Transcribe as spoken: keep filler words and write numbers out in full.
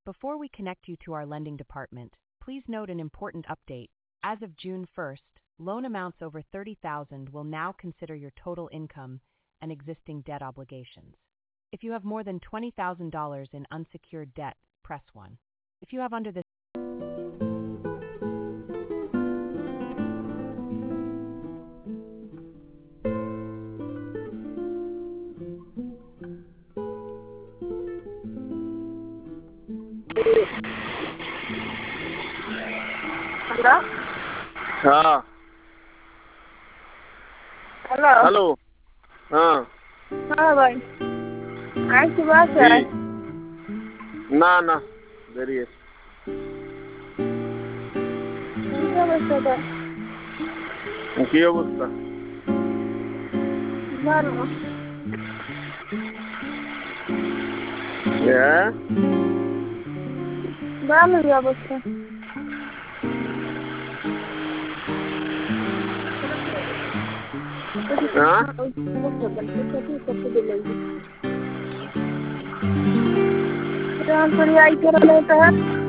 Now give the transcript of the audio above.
Before we connect you to our lending department, please note an important update. As of June first, loan amounts over thirty thousand dollars will now consider your total income and existing debt obligations. If you have more than twenty thousand dollars in unsecured debt, press one. If you have under this hello हाँ hello hello हाँ हाँ भाई आज की बात है जी ना ना देरी है क्या बस्ता था কি অবস্থা ভালো হ্যাঁ ভালোই অবস্থা हाँ ट्रांसफर आई कर लेता है